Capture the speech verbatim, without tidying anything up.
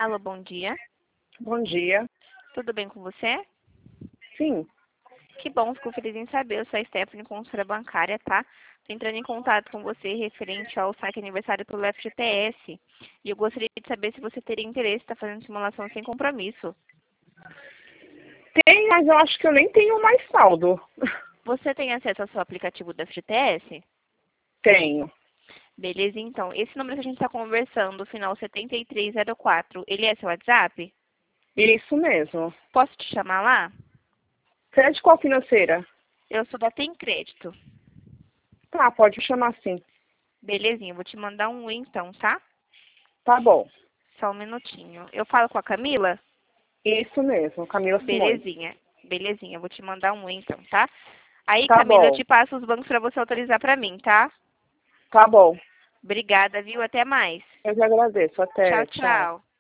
Alô, bom dia. Bom dia. Tudo bem com você? Sim. Que bom, fico feliz em saber. Eu sou a Stephanie, consultora bancária, tá? Tô entrando em contato com você referente ao saque aniversário pelo F G T S. E eu gostaria de saber se você teria interesse em estar fazendo simulação sem compromisso. Tem, mas eu acho que eu nem tenho mais saldo. Você tem acesso ao seu aplicativo do F G T S? Tenho. Beleza, então. Esse número que a gente está conversando, o final setenta e três zero quatro, ele é seu WhatsApp? Isso mesmo. Posso te chamar lá? Você é de qual financeira? Eu sou da Tem Crédito. Tá, pode me chamar sim. Belezinha, eu vou te mandar um oi então, tá? Tá bom. Só um minutinho. Eu falo com a Camila? Isso mesmo, Camila Simões. Belezinha. Belezinha, eu vou te mandar um oi então, tá? Aí, Tá Camila, eu bom. te passo os bancos para você autorizar para mim, tá? Tá bom. Obrigada, viu? Até mais. Eu te agradeço. Tchau, Até. Tchau. tchau.